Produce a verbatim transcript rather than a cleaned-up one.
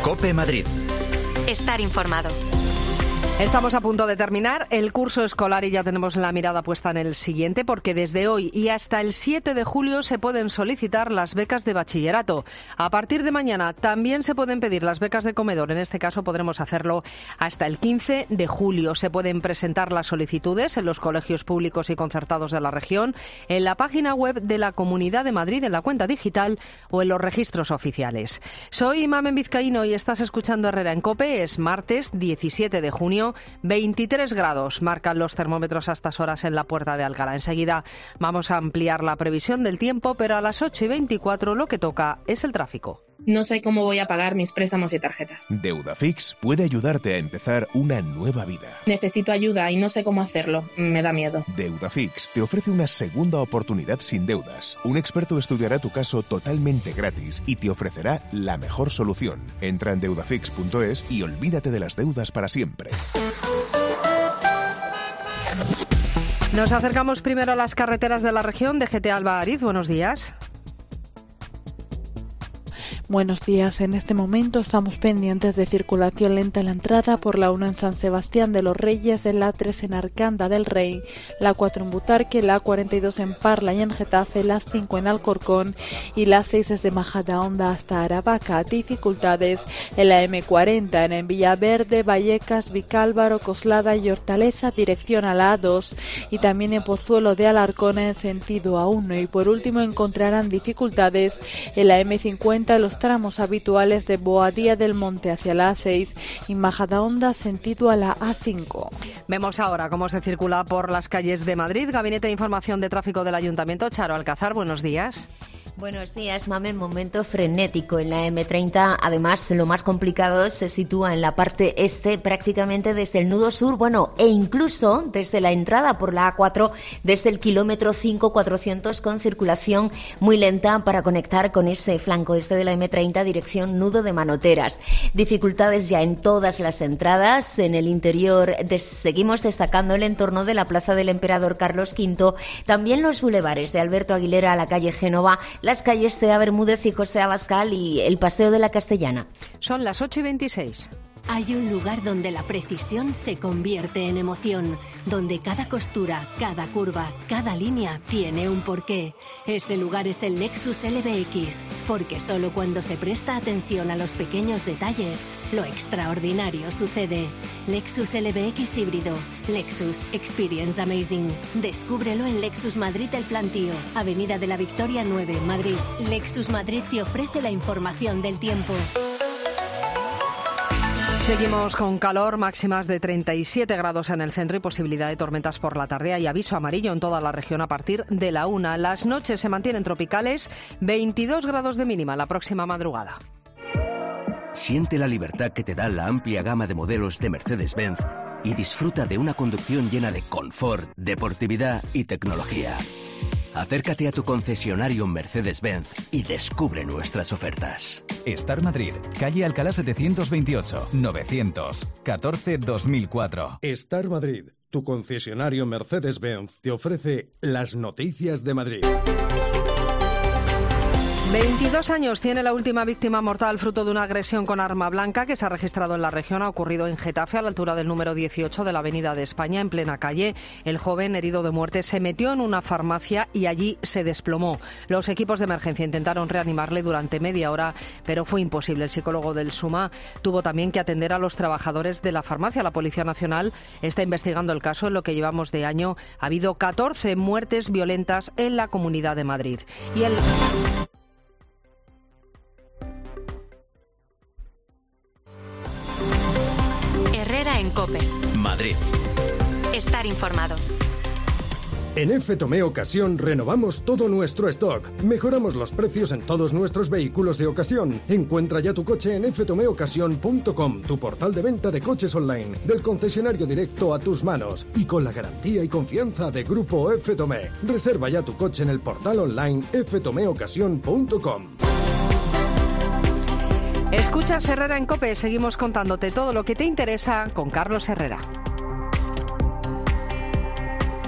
COPE Madrid. Estar informado. Estamos a punto de terminar el curso escolar y ya tenemos la mirada puesta en el siguiente, porque desde hoy y hasta el siete de julio se pueden solicitar las becas de bachillerato. A partir de mañana también se pueden pedir las becas de comedor. En este caso podremos hacerlo hasta el quince de julio. Se pueden presentar las solicitudes en los colegios públicos y concertados de la región, en la página web de la Comunidad de Madrid, en la cuenta digital o en los registros oficiales. Soy Mamen Vizcaíno y estás escuchando Herrera en COPE. Es martes diecisiete de junio. veintitrés grados marcan los termómetros a estas horas en la Puerta de Alcalá. Enseguida vamos a ampliar la previsión del tiempo, pero a las ocho y veinticuatro lo que toca es el tráfico. No sé cómo voy a pagar mis préstamos y tarjetas. Deudafix puede ayudarte a empezar una nueva vida. Necesito ayuda y no sé cómo hacerlo. Me da miedo. Deudafix te ofrece una segunda oportunidad sin deudas. Un experto estudiará tu caso totalmente gratis y te ofrecerá la mejor solución. Entra en deudafix punto es y olvídate de las deudas para siempre. Nos acercamos primero a las carreteras de la región. D G T Alba Ariz, buenos días. Buenos días. En este momento estamos pendientes de circulación lenta en la entrada por la uno en San Sebastián de los Reyes, en la tres en Arcanda del Rey, la cuatro en Butarque, la cuarenta y dos en Parla y en Getafe, la cinco en Alcorcón y la seis desde Majadahonda hasta Aravaca. Dificultades en la eme cuarenta, en Villaverde, Vallecas, Vicálvaro, Coslada y Hortaleza, dirección a la a dos, y también en Pozuelo de Alarcón en sentido a uno. Y por último encontrarán dificultades en la eme cincuenta, los tramos habituales de Boadía del Monte hacia la a seis y Majadahonda sentido a la a cinco. Vemos ahora cómo se circula por las calles de Madrid. Gabinete de Información de Tráfico del Ayuntamiento. Charo Alcázar, buenos días. Buenos días, Mamen. Momento frenético en la eme treinta. Además, lo más complicado se sitúa en la parte este, prácticamente desde el nudo sur, bueno, e incluso desde la entrada por la a cuatro, desde el kilómetro cinco cuatrocientos, con circulación muy lenta para conectar con ese flanco este de la eme treinta, dirección nudo de Manoteras. Dificultades ya en todas las entradas. En el interior des- seguimos destacando el entorno de la Plaza del Emperador Carlos quinto, también los bulevares de Alberto Aguilera a la calle Génova, las calles Cea Bermúdez y José Abascal y el Paseo de la Castellana. Son las ocho y veintiséis. Hay un lugar donde la precisión se convierte en emoción, donde cada costura, cada curva, cada línea tiene un porqué. Ese lugar es el Lexus L B X, porque solo cuando se presta atención a los pequeños detalles, lo extraordinario sucede. Lexus L B X híbrido. Lexus Experience Amazing. Descúbrelo en Lexus Madrid El Plantío, Avenida de la Victoria nueve, Madrid. Lexus Madrid te ofrece la información del tiempo. Seguimos con calor, máximas de treinta y siete grados en el centro y posibilidad de tormentas por la tarde. Hay aviso amarillo en toda la región a partir de la una. Las noches se mantienen tropicales, veintidós grados de mínima la próxima madrugada. Siente la libertad que te da la amplia gama de modelos de Mercedes-Benz y disfruta de una conducción llena de confort, deportividad y tecnología. Acércate a tu concesionario Mercedes-Benz y descubre nuestras ofertas. Star Madrid, calle Alcalá setecientos veintiocho, novecientos catorce dos mil cuatro. Star Madrid, tu concesionario Mercedes-Benz, te ofrece las noticias de Madrid. veintidós años tiene la última víctima mortal fruto de una agresión con arma blanca que se ha registrado en la región. Ha ocurrido en Getafe, a la altura del número dieciocho de la Avenida de España, en plena calle. El joven, herido de muerte, se metió en una farmacia y allí se desplomó. Los equipos de emergencia intentaron reanimarle durante media hora, pero fue imposible. El psicólogo del SUMA tuvo también que atender a los trabajadores de la farmacia. La Policía Nacional está investigando el caso. En lo que llevamos de año ha habido catorce muertes violentas en la Comunidad de Madrid. Y el... Herrera en COPE. Madrid. Estar informado. En F Tomé Ocasión renovamos todo nuestro stock. Mejoramos los precios en todos nuestros vehículos de ocasión. Encuentra ya tu coche en f tome ocasión punto com, tu portal de venta de coches online, del concesionario directo a tus manos y con la garantía y confianza de Grupo F Tomé. Reserva ya tu coche en el portal online f tome ocasión punto com. Escuchas Herrera en COPE. Seguimos contándote todo lo que te interesa con Carlos Herrera.